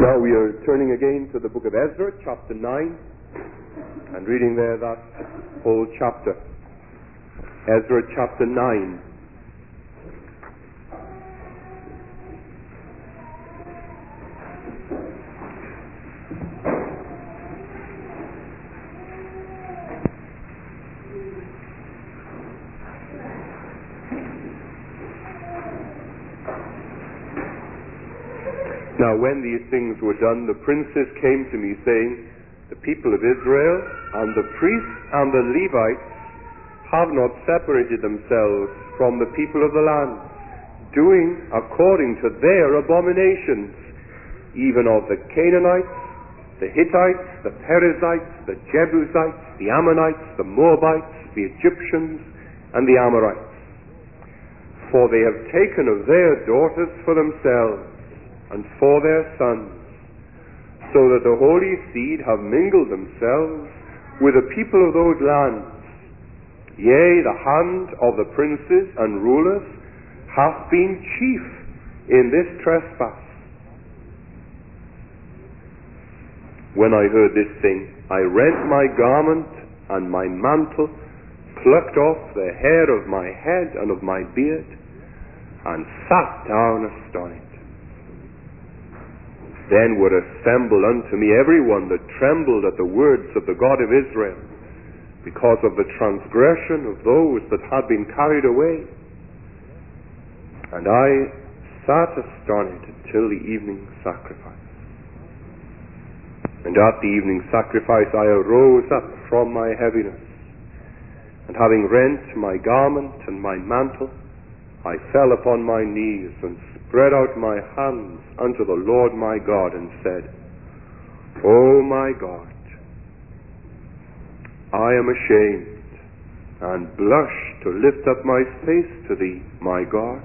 Now we are turning again to the book of Ezra, chapter 9, and reading there that whole chapter. Ezra chapter 9. Now when these things were done, the princes came to me, saying, the people of Israel and the priests and the Levites have not separated themselves from the people of the land, doing according to their abominations, even of the Canaanites, the Hittites, the Perizzites, the Jebusites, the Ammonites, the Moabites, the Egyptians, and the Amorites. For they have taken of their daughters for themselves, and for their sons, so that the holy seed have mingled themselves with the people of those lands. Yea, the hand of the princes and rulers hath been chief in this trespass. When I heard this thing, I rent my garment and my mantle, plucked off the hair of my head and of my beard, and sat down astonished. Then would assemble unto me every one that trembled at the words of the God of Israel, because of the transgression of those that had been carried away. And I sat astonished till the evening sacrifice. And at the evening sacrifice I arose up from my heaviness, and having rent my garment and my mantle, I fell upon my knees and spread out my hands unto the Lord my God, and said, O my God, I am ashamed, and blush to lift up my face to thee, my God.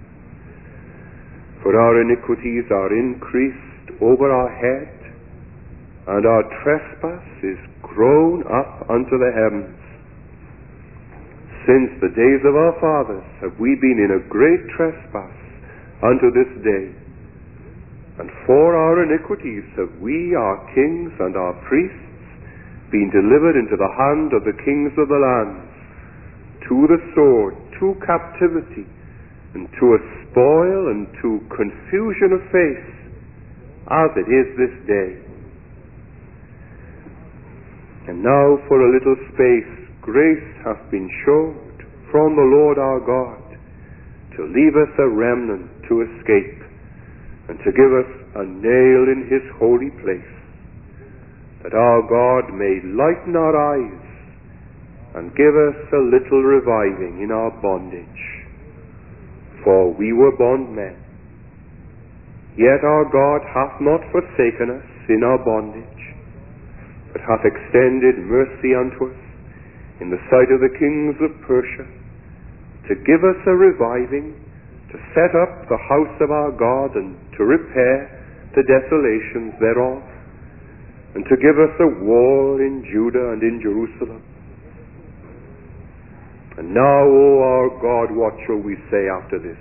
For our iniquities are increased over our head, and our trespass is grown up unto the heavens. Since the days of our fathers have we been in a great trespass unto this day, and for our iniquities have we, our kings and our priests, been delivered into the hand of the kings of the lands, to the sword, to captivity, and to a spoil, and to confusion of face, as it is this day. And now for a little space grace hath been showed from the Lord our God, to leave us a remnant to escape, and to give us a nail in his holy place, that our God may lighten our eyes, and give us a little reviving in our bondage. For we were bondmen, yet our God hath not forsaken us in our bondage, but hath extended mercy unto us in the sight of the kings of Persia, to give us a reviving, to set up the house of our God, and to repair the desolations thereof, and to give us a wall in Judah and in Jerusalem. And now, O our God, what shall we say after this?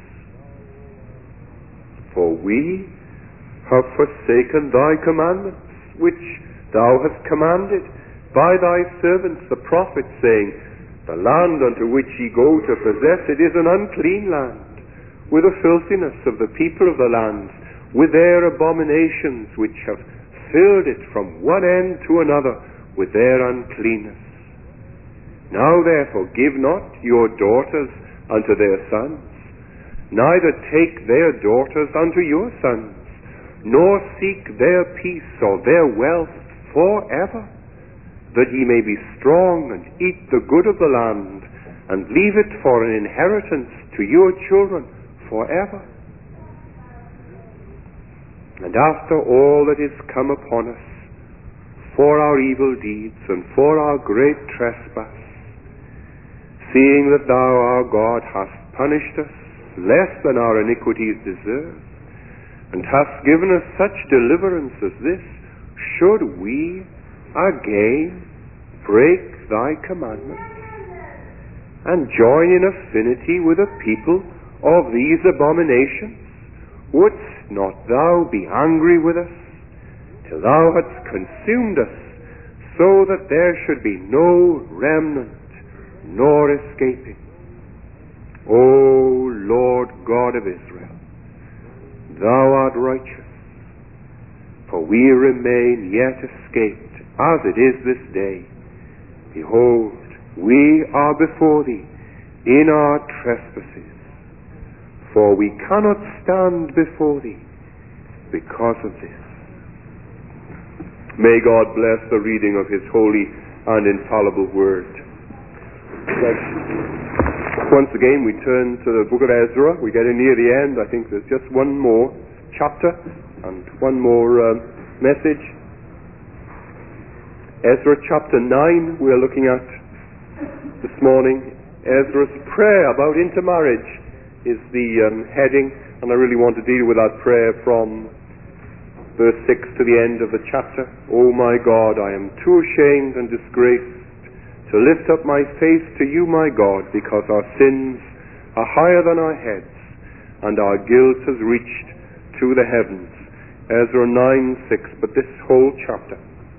For we have forsaken thy commandments, which thou hast commanded by thy servants the prophets, saying, the land unto which ye go to possess it is an unclean land, with the filthiness of the people of the land, with their abominations which have filled it from one end to another with their uncleanness. Now therefore give not your daughters unto their sons, neither take their daughters unto your sons, nor seek their peace or their wealth forever, that ye may be strong and eat the good of the land, and leave it for an inheritance to your children forever. And after all that is come upon us, for our evil deeds and for our great trespass, seeing that thou, our God, hast punished us less than our iniquities deserve, and hast given us such deliverance as this, should we again break thy commandments, and join in affinity with a people of these abominations? Wouldst not thou be angry with us, till thou hadst consumed us, so that there should be no remnant nor escaping. O Lord God of Israel, thou art righteous, for we remain yet escaped, as it is this day. Behold, we are before thee in our trespasses, for we cannot stand before thee because of this. May God bless the reading of his holy and infallible word. Once again, we turn to the book of Ezra. We're getting near the end. I think there's just one more chapter and one more message. Ezra chapter 9 we're looking at this morning. Ezra's prayer about intermarriage is the heading, and I really want to deal with that prayer from verse 6 to the end of the chapter. O my God, I am too ashamed and disgraced to lift up my face to you, my God, because our sins are higher than our heads, and our guilt has reached to the heavens. Ezra 9:6, but this whole chapter.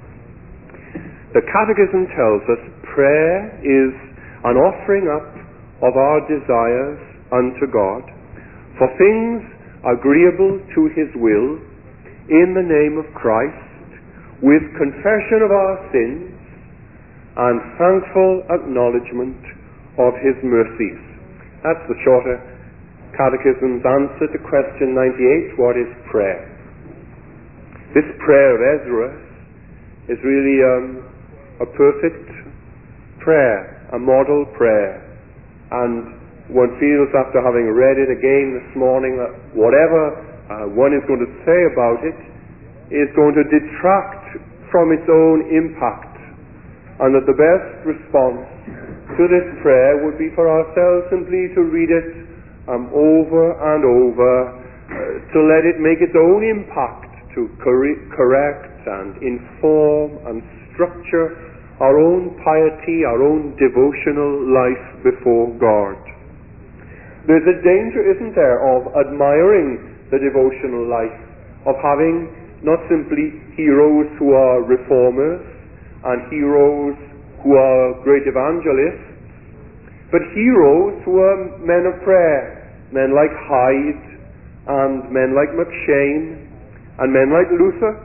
The Catechism tells us prayer is an offering up of our desires unto God for things agreeable to his will in the name of Christ, with confession of our sins and thankful acknowledgement of his mercies. That's the shorter Catechism's answer to question 98, what is prayer? This prayer of Ezra is really a perfect prayer, a model prayer. And one feels after having read it again this morning that whatever one is going to say about it is going to detract from its own impact, and that the best response to this prayer would be for ourselves simply to read it over and over, to let it make its own impact, to correct and inform and structure our own piety, our own devotional life before God. There's a danger, isn't there, of admiring the devotional life, of having not simply heroes who are reformers and heroes who are great evangelists, but heroes who are men of prayer, men like Hyde and men like McShane and men like Luther,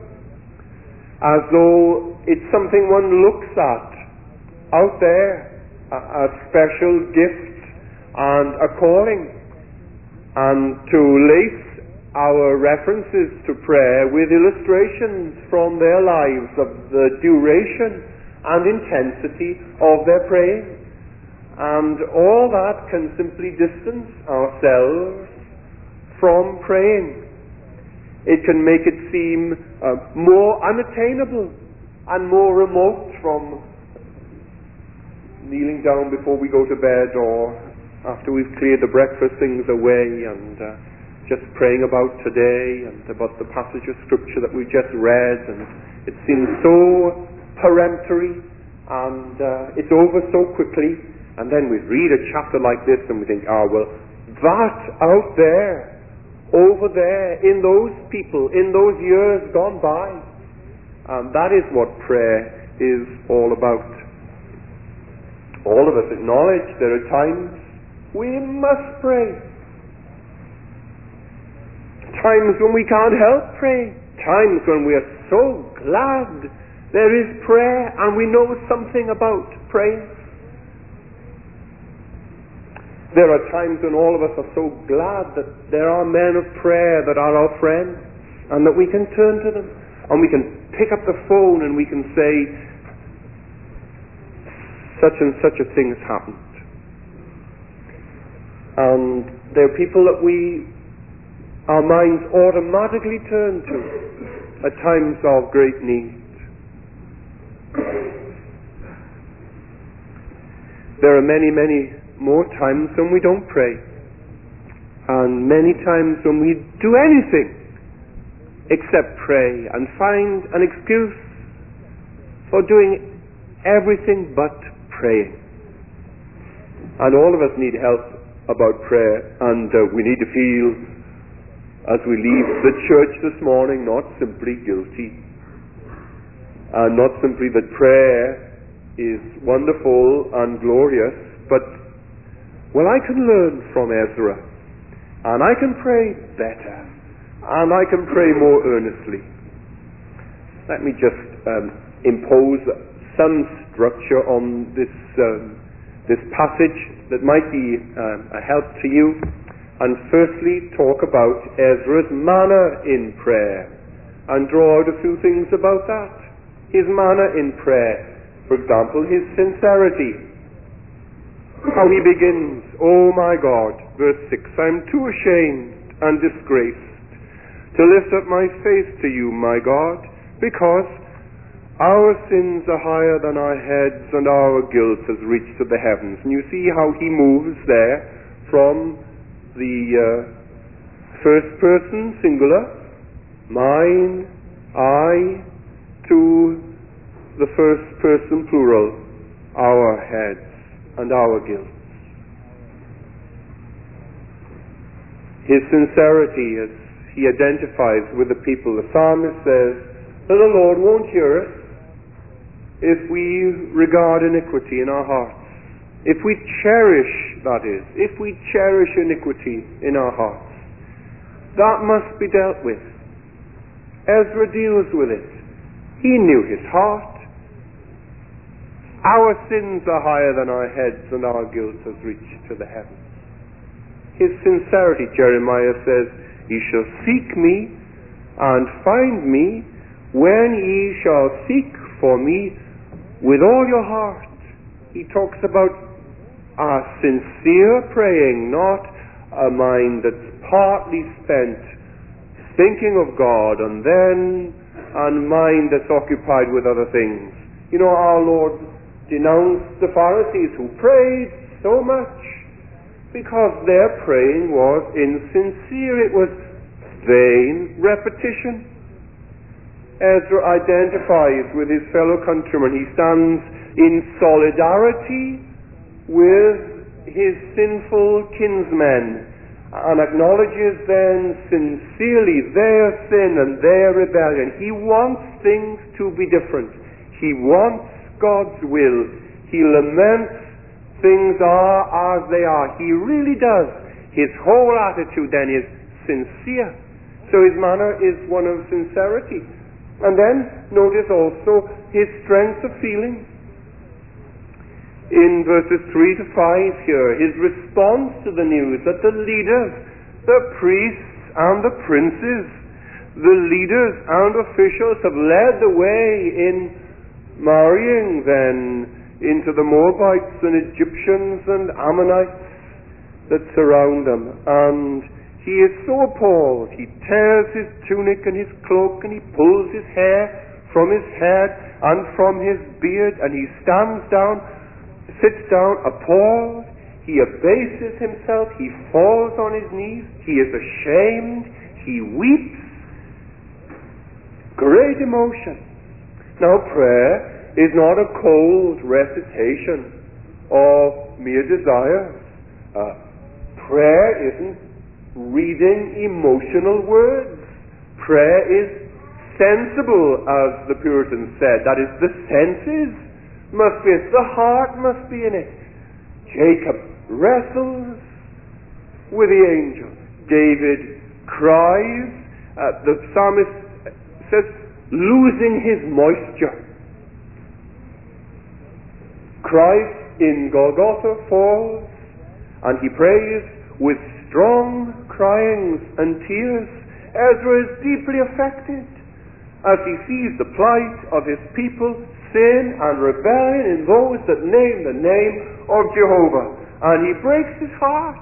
as though it's something one looks at out there, a special gift and a calling, and to lace our references to prayer with illustrations from their lives of the duration and intensity of their praying. And all that can simply distance ourselves from praying. It can make it seem more unattainable and more remote from kneeling down before we go to bed, or after we've cleared the breakfast things away, and just praying about today and about the passage of Scripture that we just read, and it seems so peremptory, and it's over so quickly, and then we read a chapter like this and we think, well, that out there, over there, in those people, in those years gone by, that is what prayer is all about. All of us acknowledge there are times we must pray. Times when we can't help praying. Times when we are so glad there is prayer and we know something about praying. There are times when all of us are so glad that there are men of prayer that are our friends, and that we can turn to them and we can pick up the phone and we can say, such and such a thing has happened. And there are people that our minds automatically turn to at times of great need. There are many, many more times when we don't pray, and many times when we do anything except pray and find an excuse for doing everything but praying. And all of us need help about prayer, and we need to feel, as we leave the church this morning, not simply guilty, And not simply that prayer is wonderful and glorious, but, well, I can learn from Ezra, and I can pray better, and I can pray more earnestly. Let me just impose some structure on this passage that might be a help to you, and firstly talk about Ezra's manner in prayer, and draw out a few things about that. His manner in prayer, for example, his sincerity. How he begins, "Oh my God," verse 6, "I'm too ashamed and disgraced to lift up my face to you, my God, because our sins are higher than our heads, and our guilt has reached to the heavens." And you see how he moves there from the first person, singular, mine, I, to the first person, plural, our heads and our guilt. His sincerity as he identifies with the people. The psalmist says that the Lord won't hear us if we regard iniquity in our hearts. If we cherish, that is, if we cherish iniquity in our hearts, that must be dealt with. Ezra deals with it. He knew his heart. Our sins are higher than our heads, and our guilt has reached to the heavens. His sincerity, Jeremiah says, "Ye shall seek me and find me when ye shall seek for me with all your heart." He talks about a sincere praying, not a mind that's partly spent thinking of God and then a mind that's occupied with other things. You know, our Lord denounced the Pharisees who prayed so much because their praying was insincere. It was vain repetition. Ezra identifies with his fellow countrymen. He stands in solidarity with his sinful kinsmen and acknowledges then sincerely their sin and their rebellion. He wants things to be different. He wants God's will. He laments things are as they are. He really does. His whole attitude then is sincere. So his manner is one of sincerity. And then notice also his strength of feeling. In verses 3 to 5 here, his response to the news that the leaders, the priests and the princes, the leaders and officials have led the way in marrying then into the Moabites and Egyptians and Ammonites that surround them. And he is so appalled. He tears his tunic and his cloak, and he pulls his hair from his head and from his beard, and he stands down, sits down appalled. He abases himself. He falls on his knees. He is ashamed. He weeps. Great emotion. Now, prayer is not a cold recitation of mere desires. Prayer isn't reading emotional words. Prayer is sensible, as the Puritans said. That is, the senses must be in it. The heart must be in it. Jacob wrestles with the angel. David cries. The psalmist says, losing his moisture. Christ in Golgotha falls, and he prays with strong cryings and tears. Ezra is deeply affected as he sees the plight of his people, sin and rebellion in those that name the name of Jehovah, and he breaks his heart.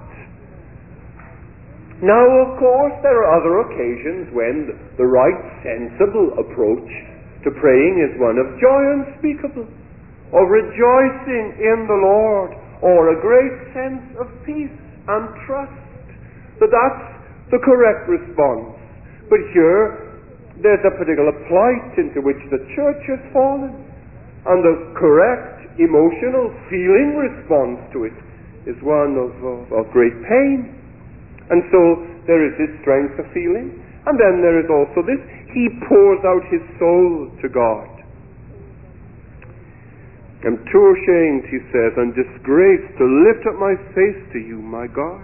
Now, of course, there are other occasions when the right, sensible approach to praying is one of joy unspeakable, of rejoicing in the Lord, or a great sense of peace and trust. So that's the correct response. But here, there's a particular plight into which the church has fallen, and the correct emotional feeling response to it is one of great pain. And so there is this strength of feeling, and then there is also this: he pours out his soul to God. I'm too ashamed, he says, and disgraced to lift up my face to you, my God.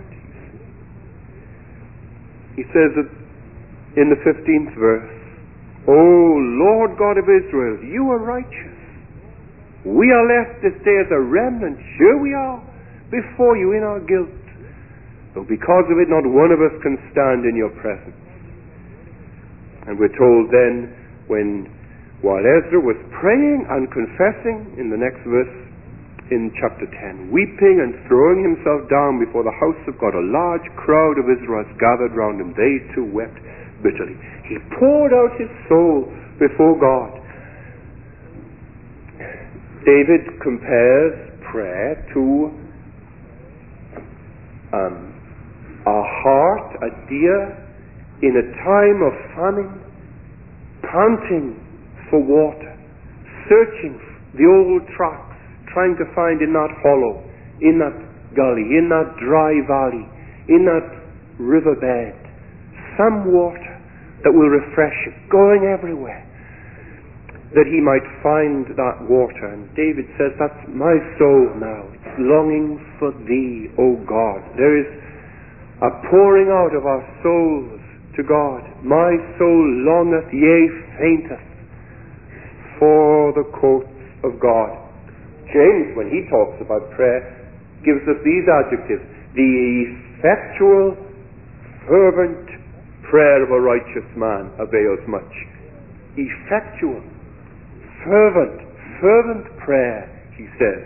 He says it in the 15th verse, O Lord God of Israel, you are righteous. We are left this day as a remnant. Here we are before you in our guilt. Though because of it not one of us can stand in your presence. And we're told then, while Ezra was praying and confessing, in the next verse in chapter 10, weeping and throwing himself down before the house of God, a large crowd of Israelites gathered round him. They too wept bitterly. He poured out his soul before God. David compares prayer to a heart, a deer, in a time of famine, panting for water, searching the old tracks, trying to find in that hollow, in that gully, in that dry valley, in that riverbed, some water that will refresh him, going everywhere, that he might find that water. And David says, that's my soul now. It's longing for thee, O God. There is a pouring out of our souls to God. My soul longeth, yea, fainteth, for the courts of God. James, when he talks about prayer, gives us these adjectives: the effectual, fervent prayer of a righteous man avails much. Effectual, fervent prayer, he says.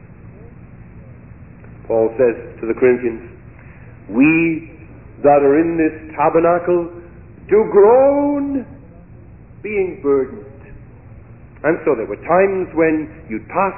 Paul says to the Corinthians, we that are in this tabernacle do groan, being burdened. And so there were times when you'd pass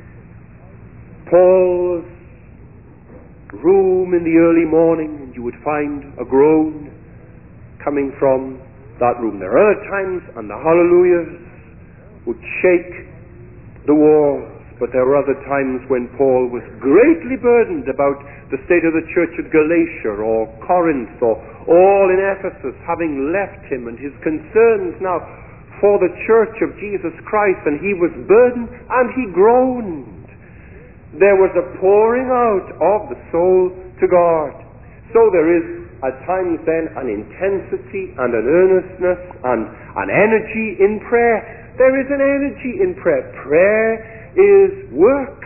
Paul's room in the early morning and you would find a groan coming from that room. There are other times, and the hallelujahs would shake the walls. But there were other times when Paul was greatly burdened about the state of the church at Galatia or Corinth or all in Ephesus having left him, and his concerns now for the church of Jesus Christ, and he was burdened and he groaned. There was a pouring out of the soul to God. So there is at times then an intensity and an earnestness and an energy in prayer. There is an energy in prayer. Prayer is work.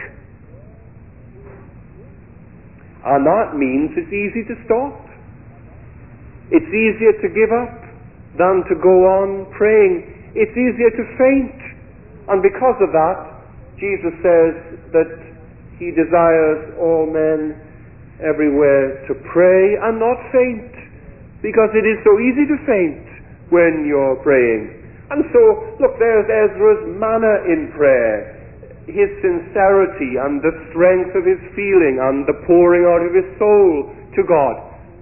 And that means it's easy to stop. It's easier to give up than to go on praying. It's easier to faint. And because of that, Jesus says that he desires all men everywhere to pray and not faint, because it is so easy to faint when you're praying. And so, look, there's Ezra's manner in prayer, his sincerity and the strength of his feeling and the pouring out of his soul to God.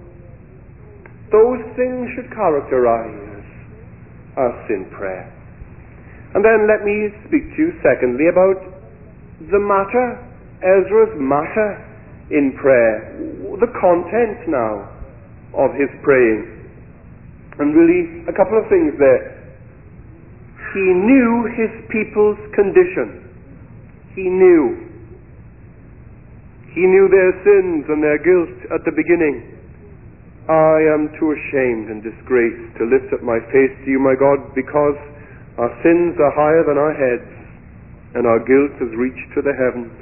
Those things should characterize us in prayer. And then let me speak to you secondly about the matter, Ezra's matter in prayer, the content now of his praying. And really a couple of things there. He knew his people's condition. He knew their sins and their guilt at the beginning. I am too ashamed and disgraced to lift up my face to you, my God, because our sins are higher than our heads, and our guilt has reached to the heavens.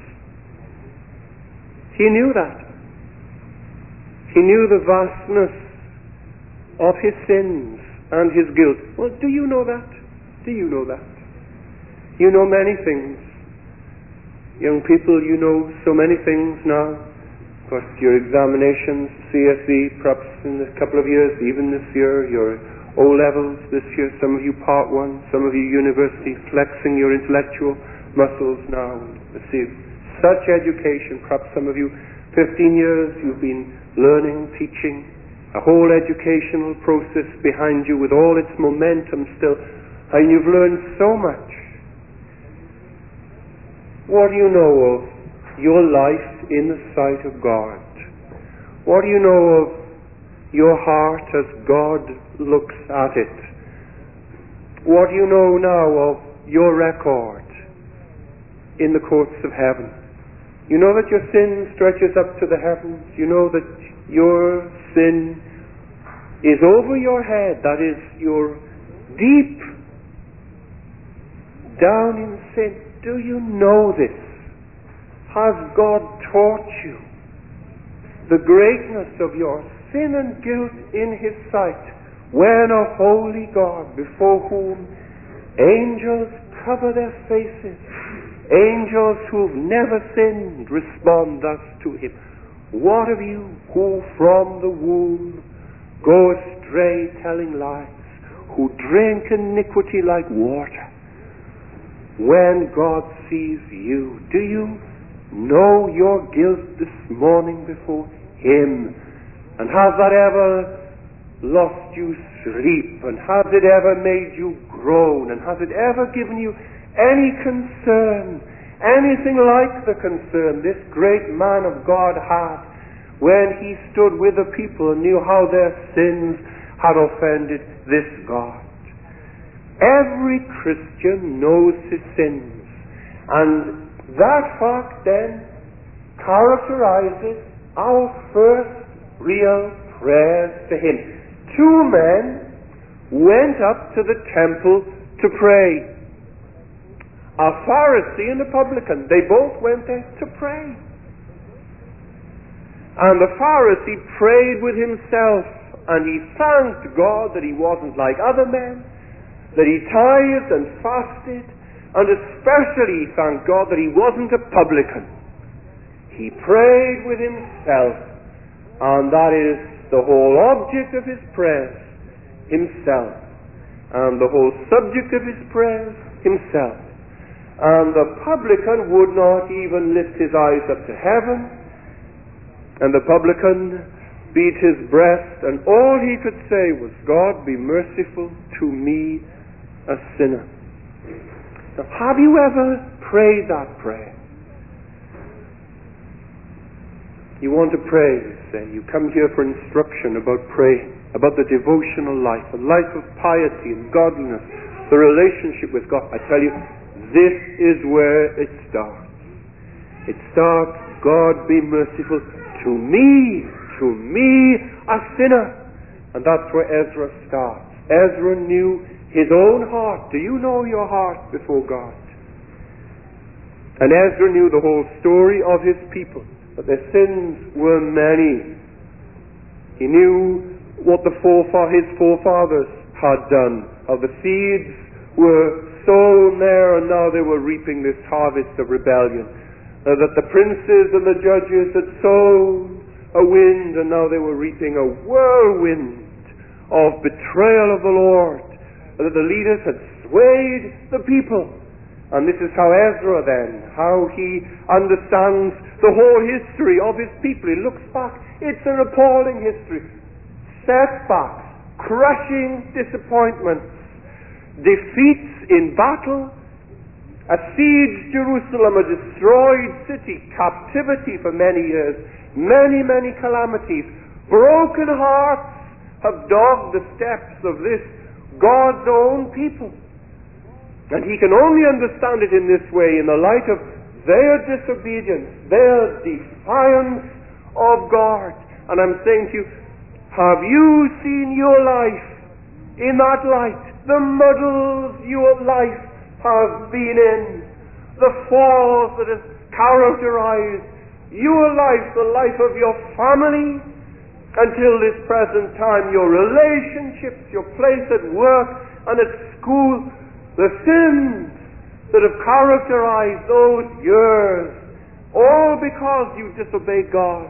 He knew that. He knew the vastness of his sins and his guilt. Well, do you know that? Do you know that? You know many things. Young people, you know so many things now. Of course, your examinations, CSE, perhaps in a couple of years, even this year, your O-levels this year, some of you Part 1, some of you university, flexing your intellectual muscles now. See, such education, perhaps some of you 15 years you've been learning, teaching, a whole educational process behind you with all its momentum still, and you've learned so much. What do you know of your life in the sight of God? What do you know of your heart as God looks at it? What do you know now of your record in the courts of heaven. You know that your sin stretches up to the heavens. You know that your sin is over your head. That is, you're deep down in sin. Do you know this? Has God taught you the greatness of your sin and guilt in His sight, when a holy God, before whom angels cover their faces, angels who've never sinned respond thus to Him? What of you who from the womb go astray telling lies, who drink iniquity like water? When God sees you, do you know your guilt this morning before Him? And has that ever lost you sleep? And has it ever made you groan? And has it ever given you any concern, anything like the concern this great man of God had when he stood with the people and knew how their sins had offended this God? Every Christian knows his sins, and that fact then characterizes our first real prayers to Him. Two men went up to the temple to pray. A Pharisee and a publican. They both went there to pray. And the Pharisee prayed with himself, and he thanked God that he wasn't like other men, that he tithed and fasted, and especially he thanked God that he wasn't a publican. He prayed with himself, and that is the whole object of his prayers, himself. And the whole subject of his prayers, himself. And the publican would not even lift his eyes up to heaven, and the publican beat his breast, and all he could say was, God, be merciful to me, a sinner. Now, have you ever prayed that prayer? You want to pray, you say. You come here for instruction about praying, about the devotional life, a life of piety and godliness, the relationship with God. I tell you, this is where it starts. It starts, God be merciful to me, a sinner. And that's where Ezra starts. Ezra knew his own heart. Do you know your heart before God? And Ezra knew the whole story of his people, that their sins were many. He knew what his forefathers had done, how the seeds were sown there and now they were reaping this harvest of rebellion. That the princes and the judges had sown a wind and now they were reaping a whirlwind of betrayal of the Lord. That the leaders had swayed the people. And this is how Ezra then, how he understands the whole history of his people. He looks back. It's an appalling history. Setbacks, crushing disappointments, defeats in battle, a siege Jerusalem, a destroyed city, captivity for many years, many, many calamities. Broken hearts have dogged the steps of this God's own people. And he can only understand it in this way, in the light of their disobedience, their defiance of God. And I'm saying to you, have you seen your life in that light? The muddles your life has been in, the falls that have characterized your life, the life of your family, until this present time, your relationships, your place at work and at school, the sins that have characterized those years, all because you disobeyed God,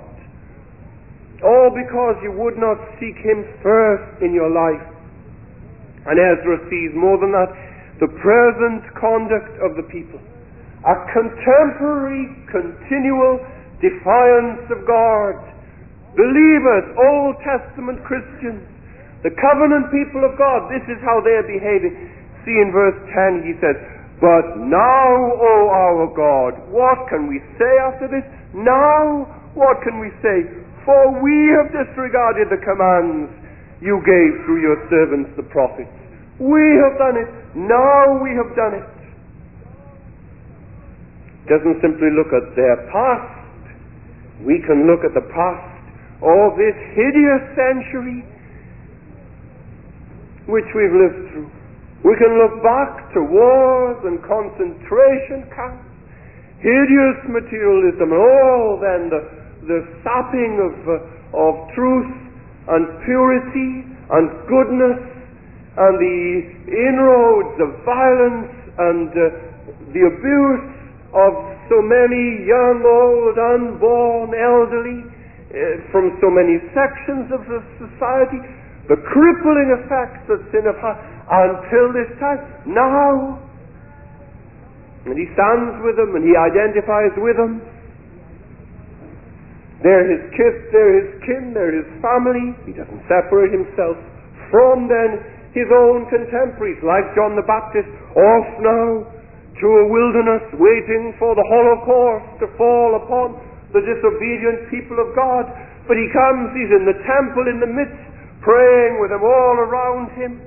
all because you would not seek Him first in your life. And Ezra sees more than that, the present conduct of the people, a contemporary, continual defiance of God. Believers, Old Testament Christians, the covenant people of God, this is how they're behaving. See in verse 10 he says, but now, O our God, what can we say after this? Now, what can we say? For we have disregarded the commands you gave through your servants the prophets. We have done it. Now we have done it. doesn't simply look at their past. We can look at the past of this hideous century which we've lived through. We can look back to wars and concentration camps, hideous materialism, and all then the sapping of truth and purity and goodness, and the inroads of violence and the abuse of so many young, old, unborn, elderly, from so many sections of the society, the crippling effects that sin have had until this time. Now, and he stands with them and he identifies with them. They're his kith, they're his kin, they're his family. He doesn't separate himself from then his own contemporaries, like John the Baptist, off now to a wilderness, waiting for the Holocaust to fall upon the disobedient people of God. But he comes, he's in the temple in the midst, praying with them all around him,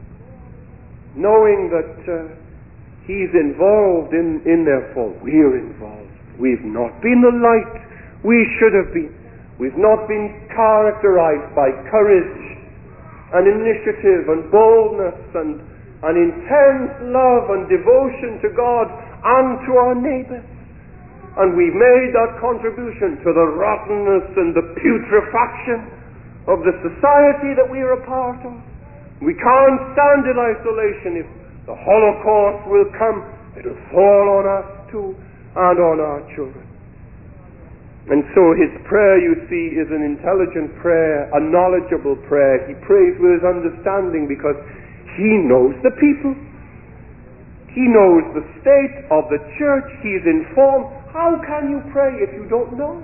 knowing that he's involved in their fall. We're involved. We've not been the light we should have been. We've not been characterized by courage and initiative and boldness and intense love and devotion to God and to our neighbors. And we've made that contribution to the rottenness and the putrefaction of the society that we are a part of. We can't stand in isolation. If the Holocaust will come, it will fall on us too and on our children. And so his prayer, you see, is an intelligent prayer, a knowledgeable prayer. He prays with his understanding because he knows the people. He knows the state of the church. He is informed. How can you pray if you don't know?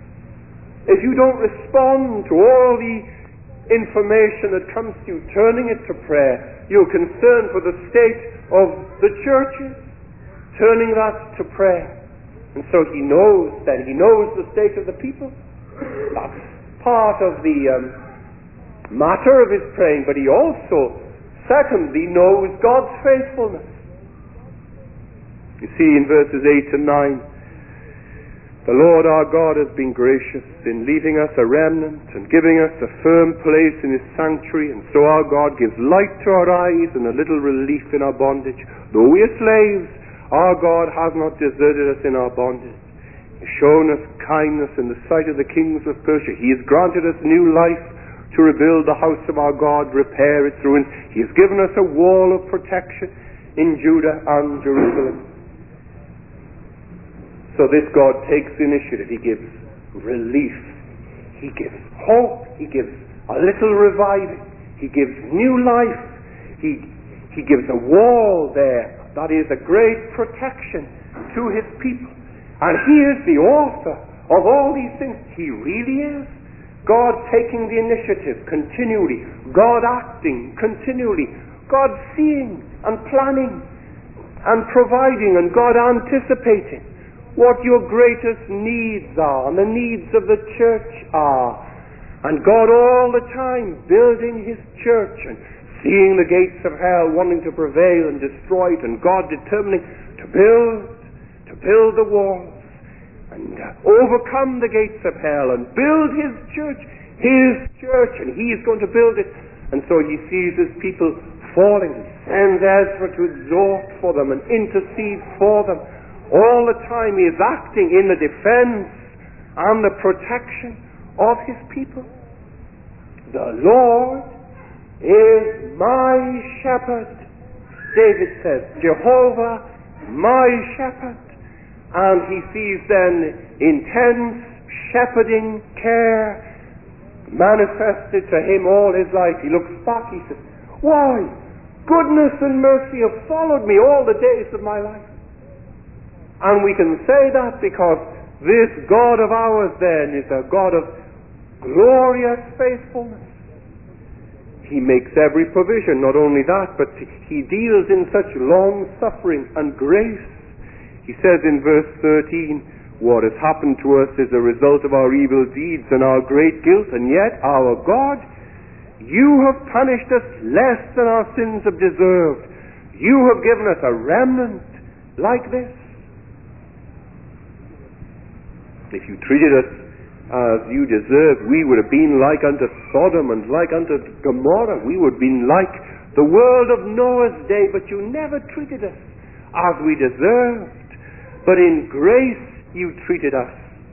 If you don't respond to all the information that comes to you, turning it to prayer, you're concerned for the state of the churches, turning that to prayer. And so he knows then, he knows the state of the people. That's part of the matter of his praying, but he also, secondly, knows God's faithfulness. You see in verses 8 and 9, the Lord our God has been gracious in leaving us a remnant and giving us a firm place in his sanctuary, and so our God gives light to our eyes and a little relief in our bondage. Though we are slaves, our God has not deserted us in our bondage. He has shown us kindness in the sight of the kings of Persia. He has granted us new life to rebuild the house of our God, repair its ruins. He has given us a wall of protection in Judah and Jerusalem. So this God takes the initiative. He gives relief. He gives hope. He gives a little reviving. He gives new life. He gives a wall there. That is a great protection to his people. And he is the author of all these things. He really is. God taking the initiative continually. God acting continually. God seeing and planning and providing, and God anticipating what your greatest needs are and the needs of the church are. And God all the time building his church and seeing the gates of hell wanting to prevail and destroy it, and God determining to build the walls and overcome the gates of hell and build his church, and he is going to build it. And so he sees his people falling and sends Ezra to exhort for them and intercede for them. All the time he is acting in the defense and the protection of his people. The Lord is my shepherd, David says. Jehovah, my shepherd. And he sees then intense shepherding care manifested to him all his life. He looks back, he says, why, goodness and mercy have followed me all the days of my life. And we can say that because this God of ours then is a God of glorious faithfulness. He makes every provision. Not only that, but he deals in such long suffering and grace. He says in verse 13, what has happened to us is a result of our evil deeds and our great guilt, and yet our God, you have punished us less than our sins have deserved. You have given us a remnant like this. If you treated us as you deserved, we would have been like unto Sodom and like unto Gomorrah. We would have been like the world of Noah's day, but you never treated us as we deserved. But in grace you treated us.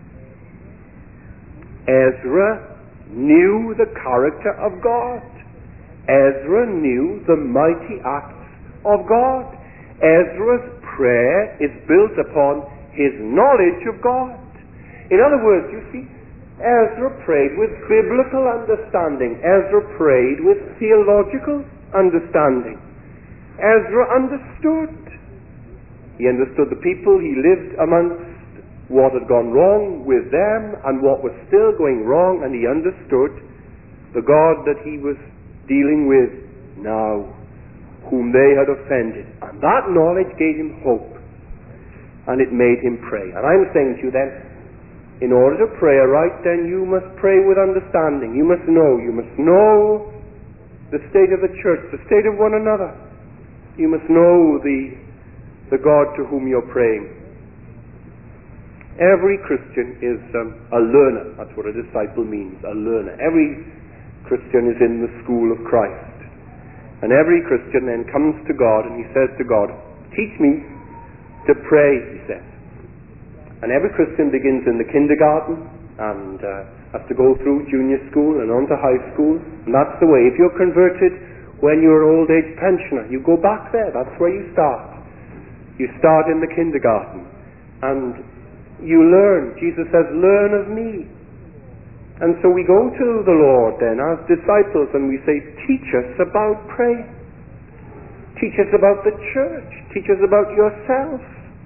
Ezra knew the character of God. Ezra knew the mighty acts of God. Ezra's prayer is built upon his knowledge of God. In other words, you see, Ezra prayed with biblical understanding. Ezra prayed with theological understanding. Ezra understood. He understood the people he lived amongst, what had gone wrong with them and what was still going wrong, and he understood the God that he was dealing with now, whom they had offended. And that knowledge gave him hope, and it made him pray. And I'm saying to you then, in order to pray aright, then you must pray with understanding. You must know the state of the church, the state of one another. You must know the God to whom you're praying. Every Christian is a learner. That's what a disciple means, a learner. Every Christian is in the school of Christ. And every Christian then comes to God and he says to God, teach me to pray, he says. And every Christian begins in the kindergarten and has to go through junior school and on to high school. And that's the way. If you're converted when you're an old age pensioner, you go back there. That's where you start. You start in the kindergarten. And you learn. Jesus says, learn of me. And so we go to the Lord then as disciples and we say, teach us about prayer. Teach us about the church. Teach us about yourself.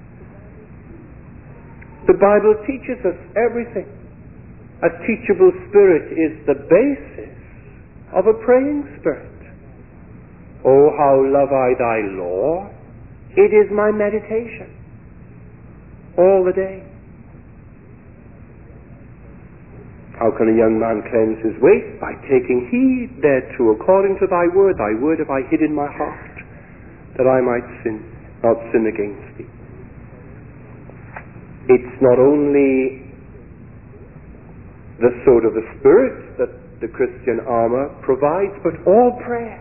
The Bible teaches us everything. A teachable spirit is the basis of a praying spirit. Oh, how love I thy law. It is my meditation all the day. How can a young man cleanse his way? By taking heed thereto, according to thy word. Thy word have I hid in my heart, that I might not sin against thee. It's not only the sword of the Spirit that the Christian armor provides, but all prayer.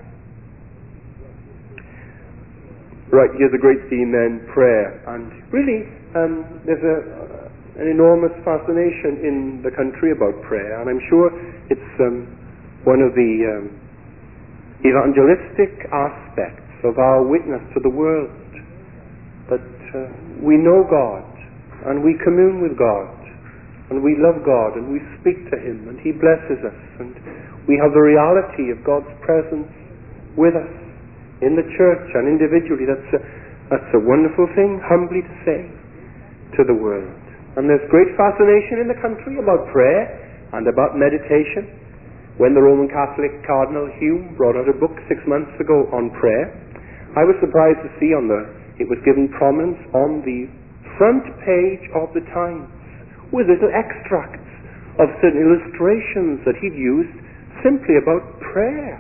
Right, here's a great theme then, prayer. And really, there's an enormous fascination in the country about prayer, and I'm sure it's one of the evangelistic aspects of our witness to the world. But we know God, and we commune with God, and we love God, and we speak to Him, and He blesses us, and we have the reality of God's presence with us in the church and individually. That's a wonderful thing, humbly to say to the world. And there's great fascination in the country about prayer and about meditation. When the Roman Catholic Cardinal Hume brought out a book 6 months ago on prayer, I was surprised to see it was given prominence on the front page of the Times with little extracts of certain illustrations that he'd used simply about prayer.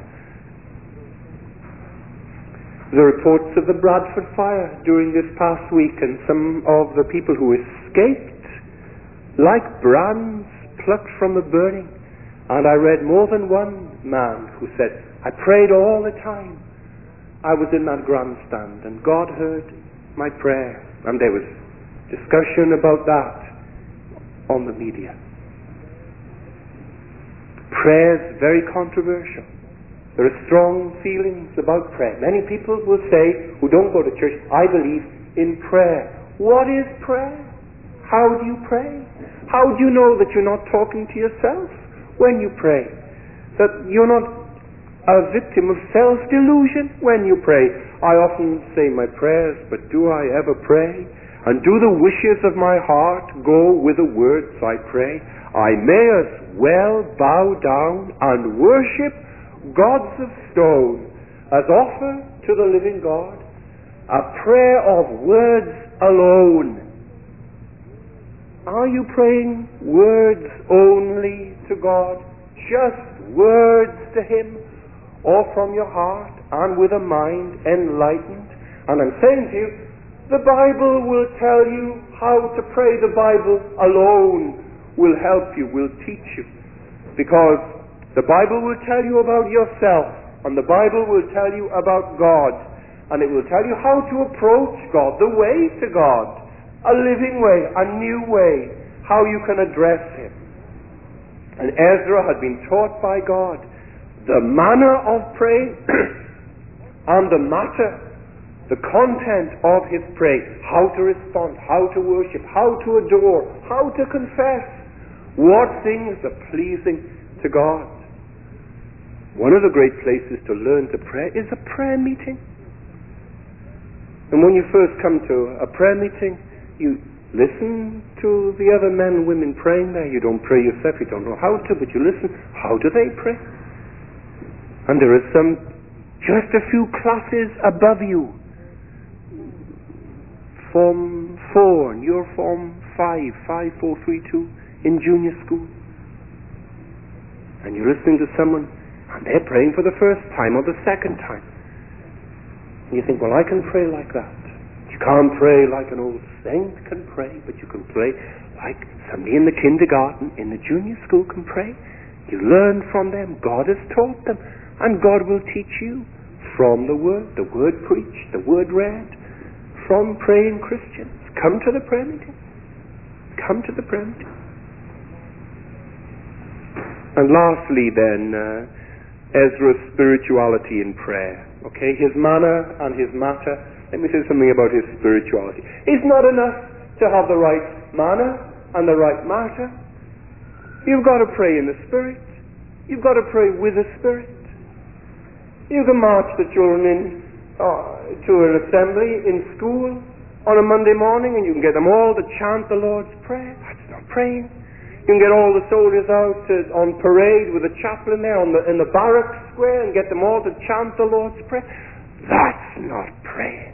The reports of the Bradford fire during this past week, and some of the people who escaped like brands plucked from the burning. And I read more than one man who said, I prayed all the time. I was in that grandstand and God heard my prayer. And there was discussion about that on the media. Prayer's very controversial. There are strong feelings about prayer. Many people will say, who don't go to church, I believe in prayer. What is prayer? How do you pray? How do you know that you're not talking to yourself when you pray? That you're not a victim of self-delusion when you pray? I often say my prayers, but do I ever pray? And do the wishes of my heart go with the words I pray? I may as well bow down and worship gods of stone as offer to the living God a prayer of words alone. Are you praying words only to God? Just words to Him? Or from your heart and with a mind enlightened? And I'm saying to you, The Bible will tell you how to pray. The Bible alone will help you, will teach you. Because the Bible will tell you about yourself, and the Bible will tell you about God, and it will tell you how to approach God, the way to God, a living way, a new way, how you can address Him. And Ezra had been taught by God the manner of praying and the matter, the content of his prayer, how to respond, how to worship, how to adore, how to confess, what things are pleasing to God. One of the great places to learn to pray is a prayer meeting. And when you first come to a prayer meeting, you listen to the other men and women praying there. You don't pray yourself, you don't know how to, but you listen. How do they pray? And there are just a few classes above you. Form 4, and you're Form 5, 5, 4, 3, 2 in junior school. And you're listening to someone, and they're praying for the first time or the second time. And you think, well, I can pray like that. You can't pray like an old saint can pray, but you can pray like somebody in the kindergarten, in the junior school can pray. You learn from them. God has taught them. And God will teach you from the word preached, the word read, from praying Christians. Come to the prayer meeting. Come to the prayer meeting. And lastly then, Ezra's spirituality in prayer. Okay, his manner and his matter. Let me say something about his spirituality. It's not enough to have the right manner and the right matter. You've got to pray in the Spirit. You've got to pray with the Spirit. You can march the children in to an assembly in school on a Monday morning, and you can get them all to chant the Lord's Prayer. That's not praying. You can get all the soldiers out on parade with a chaplain there in the barrack square and get them all to chant the Lord's Prayer. That's not praying.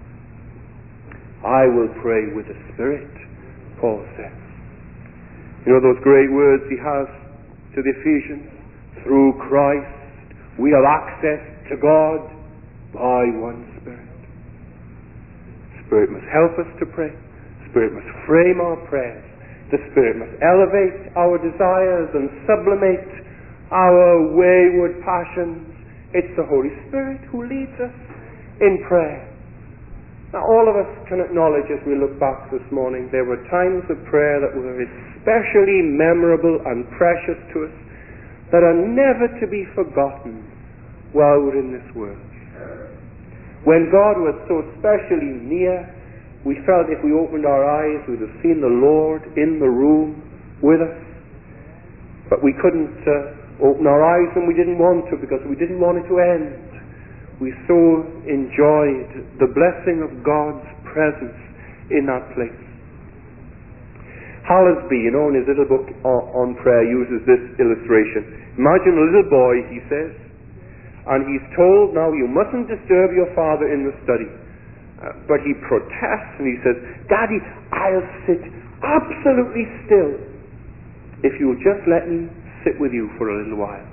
I will pray with the Spirit, Paul says. You know those great words he has to the Ephesians? Through Christ we have access to God by one Spirit. Spirit must help us to pray. Spirit must frame our prayers. The Spirit must elevate our desires and sublimate our wayward passions. It's the Holy Spirit who leads us in prayer. Now, all of us can acknowledge as we look back this morning, there were times of prayer that were especially memorable and precious to us, that are never to be forgotten while we're in this world. When God was so especially near, we felt if we opened our eyes, we'd have seen the Lord in the room with us. But we couldn't open our eyes, and we didn't want to, because we didn't want it to end. We so enjoyed the blessing of God's presence in that place. Halsby, in his little book on prayer, uses this illustration. Imagine a little boy, he says, and he's told, now you mustn't disturb your father in the study. But he protests and he says, Daddy, I'll sit absolutely still if you'll just let me sit with you for a little while.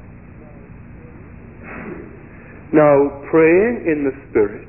Now, praying in the Spirit,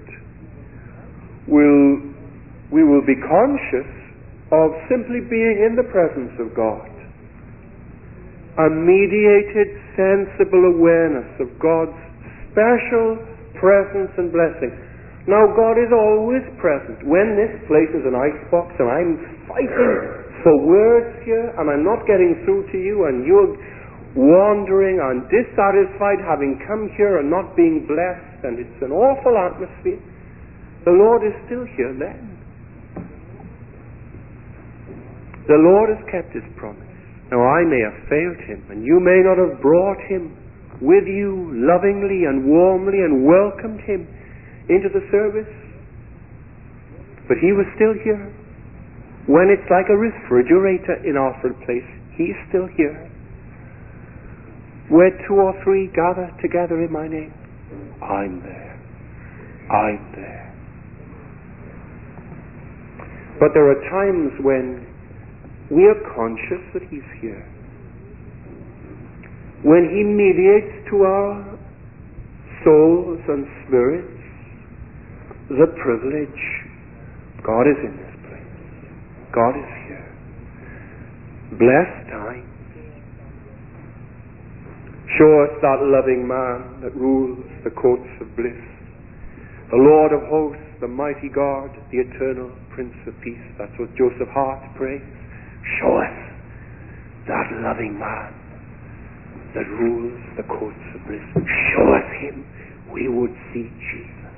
we will be conscious of simply being in the presence of God. A mediated, sensible awareness of God's special presence and blessing. Now, God is always present. When this place is an icebox and I'm fighting for words here and I'm not getting through to you and you're wandering and dissatisfied having come here and not being blessed, and it's an awful atmosphere, the Lord is still here then. The Lord has kept His promise. Now, I may have failed Him, and you may not have brought Him with you lovingly and warmly and welcomed Him into the service, but He was still here. When it's like a refrigerator in Orford Place, He's still here. Where 2 or 3 gather together in my name, I'm there. I'm there. But there are times when we are conscious that He's here. When He mediates to our souls and spirits the privilege God is in this place. God is here. Blessed time. Show us that loving man that rules the courts of bliss. The Lord of hosts, the mighty God, the eternal Prince of Peace. That's what Joseph Hart prays. Show us that loving man that rules the courts of bliss. Show us him. We would see Jesus.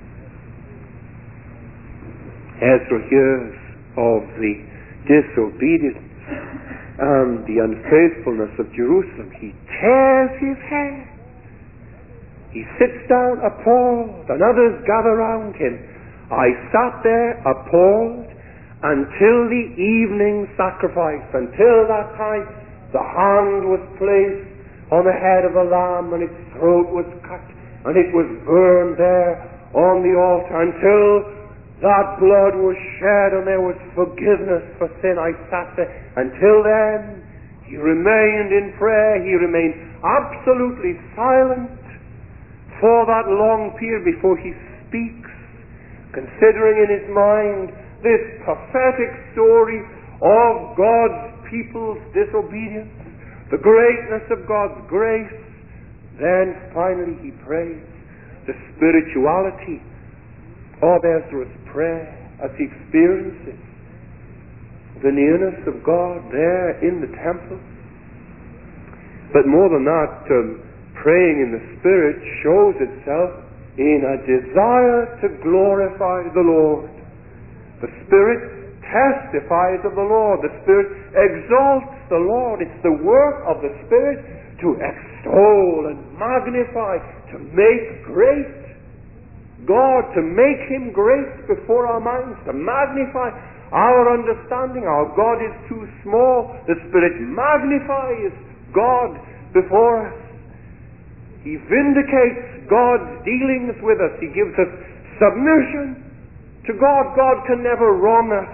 Ezra hears of the disobedience and the unfaithfulness of Jerusalem. He tears his hair. He sits down appalled, and others gather round him. I sat there appalled until the evening sacrifice. Until that time, the hand was placed on the head of the lamb, and its throat was cut, and it was burned there on the altar until that blood was shed and there was forgiveness for sin. I sat there. Until then, he remained in prayer. He remained absolutely silent for that long period before he speaks, considering in his mind this prophetic story of God's people's disobedience, the greatness of God's grace. Then finally he prays the spirituality of Ezra's prayer as he experiences the nearness of God there in the temple. But more than that, praying in the Spirit shows itself in a desire to glorify the Lord. The Spirit testifies of the Lord. The Spirit exalts the Lord. It's the work of the Spirit to extol and magnify, to make great God, to make him great before our minds, to magnify our understanding. Our God is too small. The Spirit magnifies God before us. He vindicates God's dealings with us. He gives us submission to God. God can never wrong us.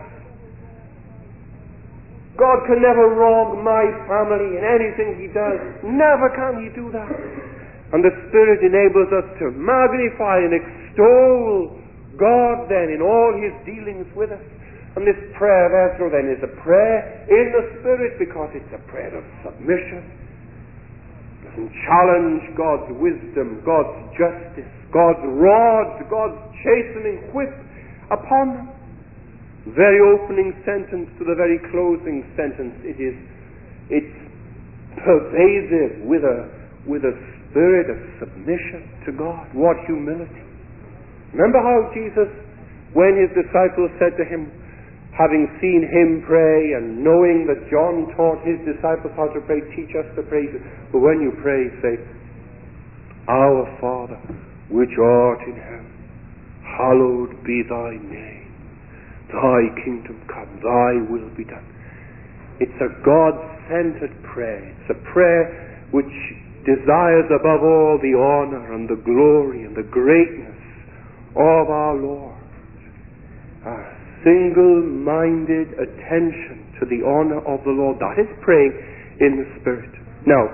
God can never wrong my family in anything he does. Never can he do that. And the Spirit enables us to magnify and extol God then in all his dealings with us. And this prayer of Ezra then is a prayer in the Spirit because it's a prayer of submission. It doesn't challenge God's wisdom, God's justice, God's rod, God's chastening whip upon them. The very opening sentence to the very closing sentence, it's pervasive with a spirit of submission to God. What humility. Remember how Jesus, when his disciples said to him, having seen him pray and knowing that John taught his disciples how to pray, teach us to pray. But when you pray, say, Our Father, which art in heaven, hallowed be thy name. Thy kingdom come, thy will be done. It's a God-centered prayer. It's a prayer which desires above all the honor and the glory and the greatness of our Lord. A single-minded attention to the honor of the Lord. That is praying in the Spirit. Now,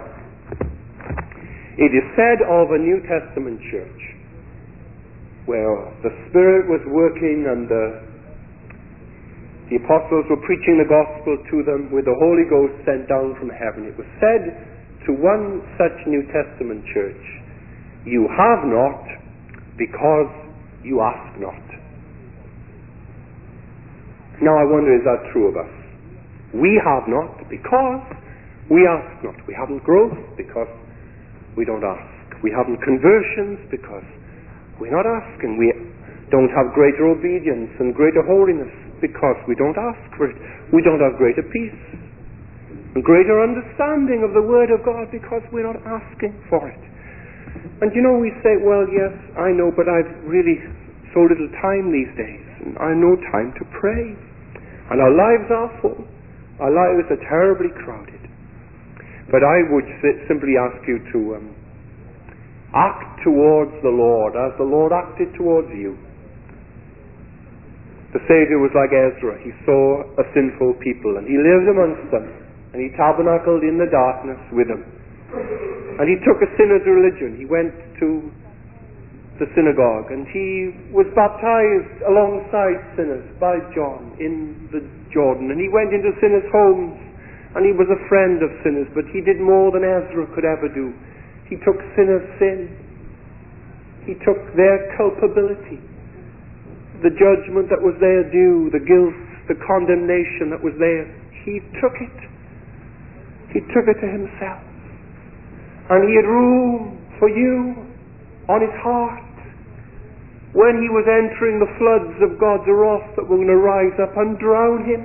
it is said of a New Testament church where the Spirit was working and the apostles were preaching the gospel to them with the Holy Ghost sent down from heaven. It was said to one such New Testament church, you have not because you ask not. Now I wonder, is that true of us? We have not because we ask not. We haven't growth because we don't ask. We haven't conversions because we're not asking. We don't have greater obedience and greater holiness because we don't ask for it. We don't have greater peace and greater understanding of the Word of God because we're not asking for it. And we say, well, yes, I know, but I've really so little time these days, and I have no time to pray. And our lives are full. Our lives are terribly crowded. But I would simply ask you to act towards the Lord as the Lord acted towards you. The Savior was like Ezra. He saw a sinful people, and he lived amongst them, and he tabernacled in the darkness with them. And he took a sinner's religion. He went to the synagogue, and he was baptized alongside sinners by John in the Jordan, and he went into sinners' homes, and he was a friend of sinners, but he did more than Ezra could ever do. He took sinners' sin. He took their culpability, the judgment that was their due, the guilt, the condemnation that was theirs. He took it. He took it to himself. And he had room for you on his heart when he was entering the floods of God's wrath that were going to rise up and drown him.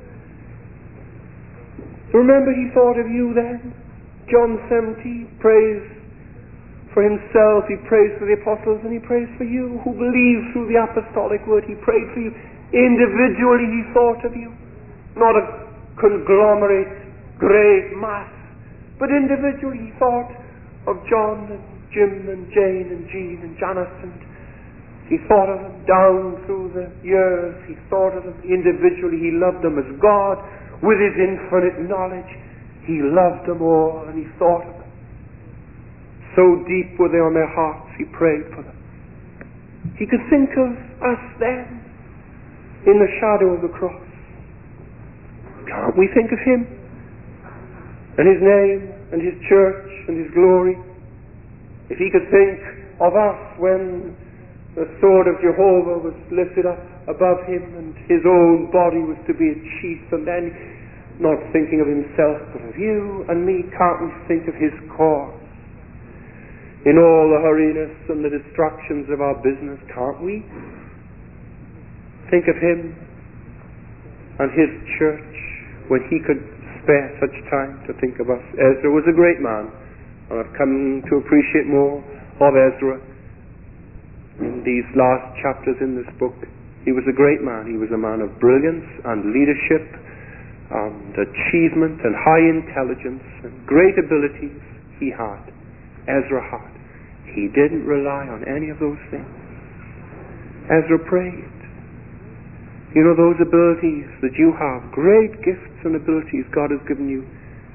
Remember, he thought of you then. John 17 prays for himself, he prays for the apostles, and he prays for you who believe through the apostolic word. He prayed for you. Individually he thought of you. Not a conglomerate, great mass, but individually he thought of John and Jim and Jane and Jean and Janice, and he thought of them down through the years. He thought of them individually. He loved them as God, with his infinite knowledge. He loved them all, and he thought of them. So deep were they on their hearts, he prayed for them. He could think of us then, in the shadow of the cross. Can't we think of him, and his name, and his church, and his glory? If he could think of us when the sword of Jehovah was lifted up above him, and his own body was to be a chief, and then not thinking of himself, but of you and me, can't we think of his cause? In all the hurriness and the distractions of our business, can't we think of him and his church when he could spare such time to think of us? Ezra was a great man, and I've come to appreciate more of Ezra in these last chapters in this book. He was a great man. He was a man of brilliance and leadership and achievement and high intelligence and great abilities he had. Ezra had. He didn't rely on any of those things. Ezra prayed. You know, those abilities that you have, great gifts and abilities God has given you.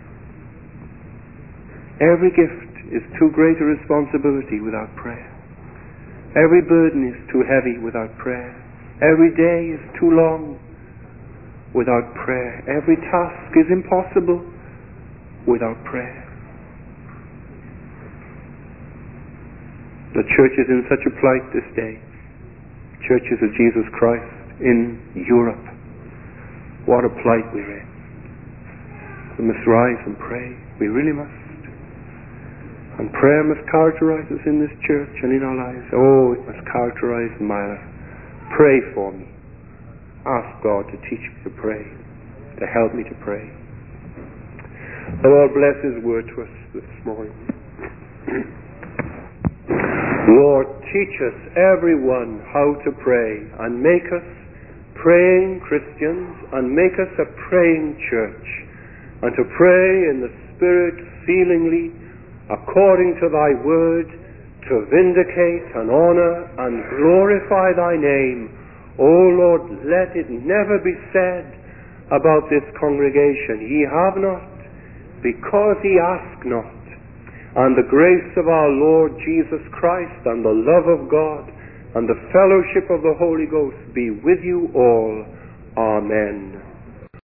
Every gift is too great a responsibility without prayer. Every burden is too heavy without prayer. Every day is too long without prayer. Every task is impossible without prayer. The church is in such a plight this day. Churches of Jesus Christ in Europe. What a plight we're in. We must rise and pray. We really must. And prayer must characterize us in this church and in our lives. Oh, it must characterize my life. Pray for me. Ask God to teach me to pray, to help me to pray. The Lord bless his word to us this morning. Lord, teach us, everyone, how to pray, and make us praying Christians, and make us a praying church, and to pray in the Spirit feelingly, according to thy word, to vindicate and honor and glorify thy name. O Lord, let it never be said about this congregation, ye have not, because ye ask not. And the grace of our Lord Jesus Christ, and the love of God, and the fellowship of the Holy Ghost be with you all. Amen.